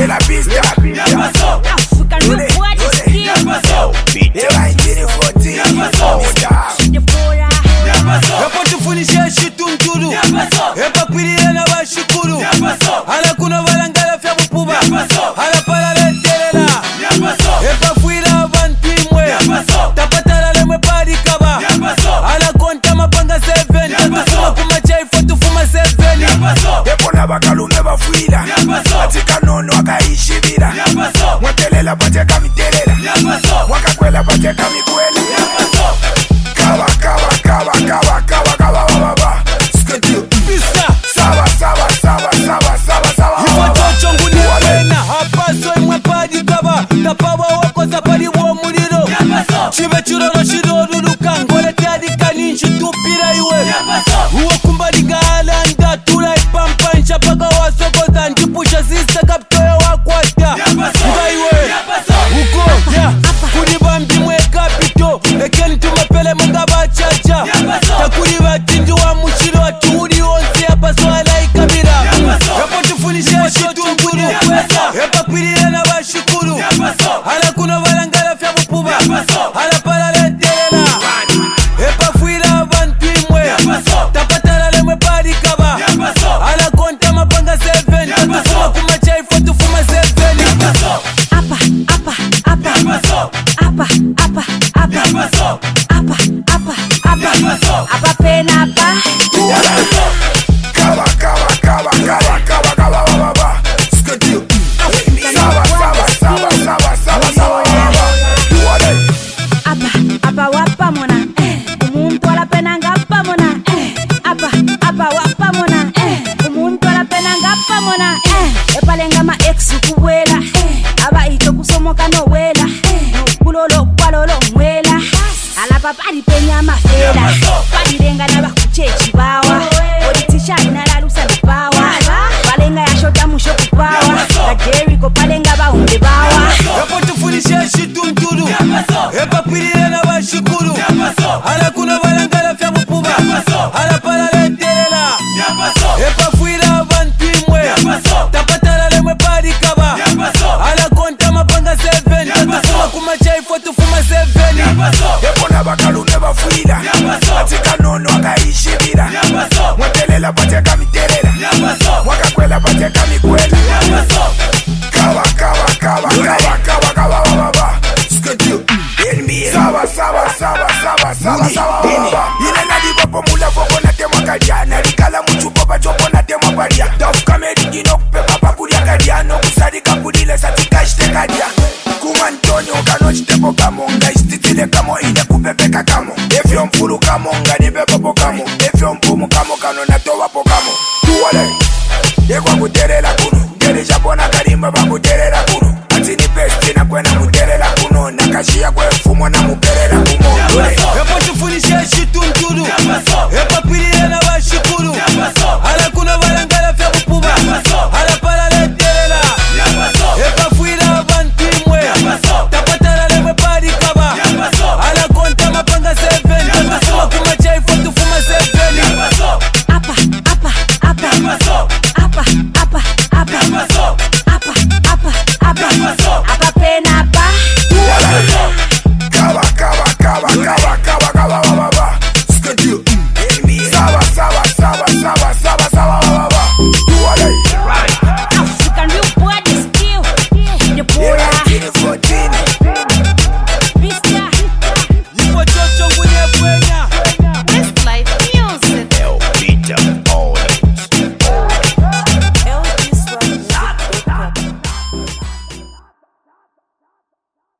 de la pista. African boy skill. They ain't getting 14. Debora. Epa tufunishe shitunturu. Epa kwirira na bashukuru. Hala kuna balangala fya bupuba. Hala parale terela. Epa fuira abantu imwe. Tapatala lemwe pari kaba. Hala konta mapanga 7. Tufuma kumachai fo tufuma 7. Ebona bakalume bafuira. Atika nono akaishibira. Mwetelela pateka miterera. Mwakakwela pateka mikwela. Kawa baba. Skatu. Sawa. Ifoto nguni wena hapaso imwe padi kaba. Tapawa wako zapari wo muliro. Chibe churoro shiroruluka ngole tadi kaninchi tupira iwe. Uwo kumbaliga alanda tula ipampa nchapaka wasokoza njipusha zista kaptoyo wakwata. Ngaiwe uko kuriba mbimwe kapito. Ekeni tumepele mungaba chacha. Takuri batindi wa mushiro aturi onse apaso alaikabira. Epo tufunishe shitunturu. Epa kwirira na bashukuru. Hala kuna balangala fya bupuba. Hala parale terela. Epa fuira abantu imwe. Tapatala lemwe pari kaba. Hala konta mapanga 7. Tufuma kumachai fo tufuma 7. Apa penapa. Kawa baba. Skatu. Sawa. Apa wapa mona. Umuntu ala pena ngapa mona. Apa wapa mona. Umuntu ala pena ngapa mona. Epalenga ma ex kuwela. Aba ito kusomoka no wela. Kulolo kwalolo mwela. Ala papa di penya mafela. Padirenga na bakuchechi bawa. Oditisha inala lusa bawa. Balenga ya shota musho kupawa. Na Jericho palenga baunde bawa. Epo tufunishe shitunturu. Epa kwirira na bashukuru. Hala kuna balangala fya bupuba. Hala parale terela. Epa fuira abantu imwe. Tapatala lemwe pari kaba. Hala konta mapanga 7. Tufuma kumachai fo tufuma 7. Ebona bakalume bafuira. Atika nono akaishibira. Mwetelela pateka miterera. Mwakakwela pateka mikwela. Kawa baba. Skatu. Sawa baba. Ine nadiba pomula foko na temwa kaliana. Rikala muchupo bachopo na temwa paria. Dafu kameri gino kupepa pakuria kaliano. Kusarika kudile satika ishte karia. Kumantonyo kano chitepo kamonga. Istitile kamo ine kupepeka kamo. Efyo mfuru kamonga nibepo kamo. Efyo mpumu kamo kano natowa po kamo. Tuwale yekwa kuterela kuno. Ngeri japona karimba bakuterela kuno. Atini pesti na kwena muterela kuno. Nakashia kwe fumo na muperela kumo. Epo tufunishe shitunturu. Epa